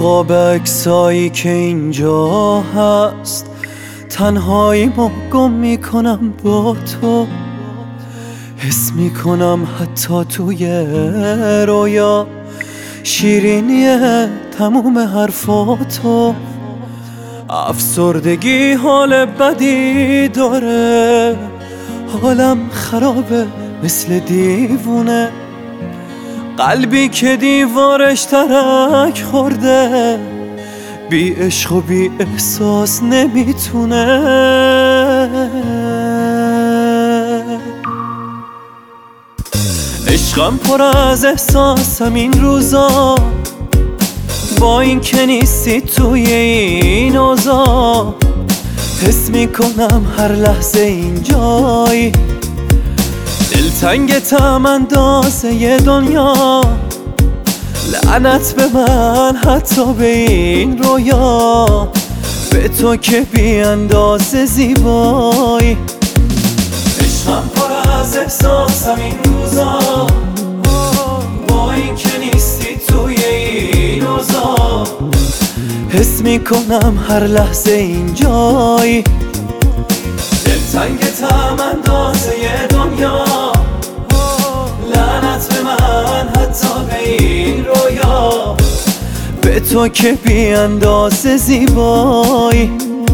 خواب عکسایی که اینجا هست، تنهایی ما گم میکنم با تو. حس میکنم حتی توی رویا شیرینیه تموم حرفاتو. افسردگی حال بدی داره، حالم خرابه مثل دیوونه. قلبی که دیوارش ترک خورده، بی عشق و بی احساس نمیتونه. عشقم پر از احساسم این روزا، با این که نیستی توی این اوضاع. حس میکنم هر لحظه اینجایی، دلتنگتم اندازه ی دنیا. لعنت به من حتی به این رویا، به تو که بی اندازه زیبایی. عشقم پر از احساسم این روزا، با این که نیستی توی این اوضاع. حس میکنم هر لحظه اینجایی، دلتنگتم اندازه ی دنیا. لعنت به من حتی به این رویا، به تو که بی اندازه زیبایی.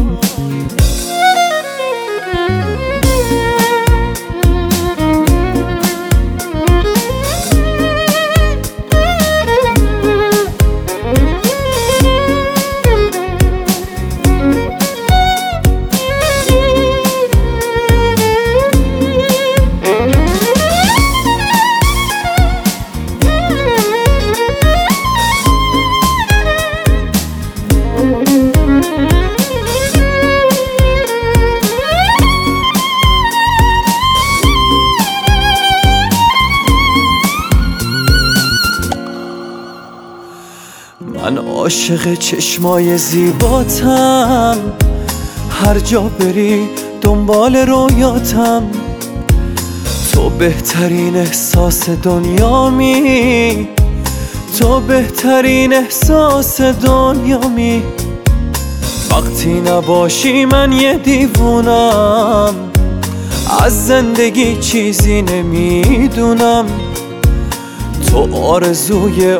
من عاشق چشمای زیباتم، هر جا بری دنبال رویاتم. تو بهترین احساس دنیامی، تو بهترین احساس دنیامی. وقتی نباشی من یه دیوونم، از زندگی چیزی نمیدونم. تو آرزوی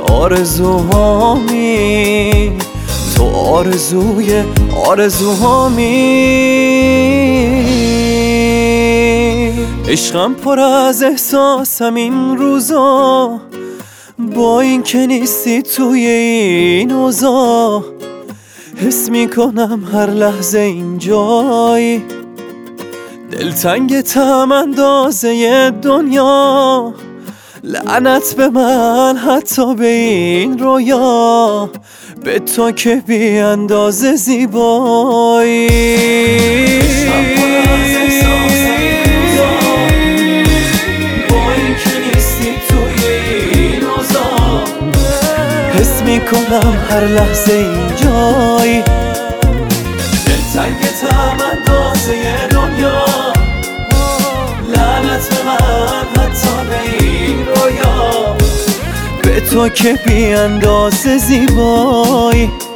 آرزوهامی، تو آرزوی آرزوهامی. عشقم پر از احساسم این روزا، با این که نیستی توی این اوضاع. حس میکنم هر لحظه اینجایی، دلتنگتم اندازه ی دنیا. لعنت به من حتی به این رویا، به تو که بی اندازه زیبایی. با این که نیستی توی این اوضاع. حس میکنم هر لحظه اینجایی، دلتنگتم اندازه ی دنیا. لعنت به من حتی به این رویا، به تو که بی اندازه زیبایی.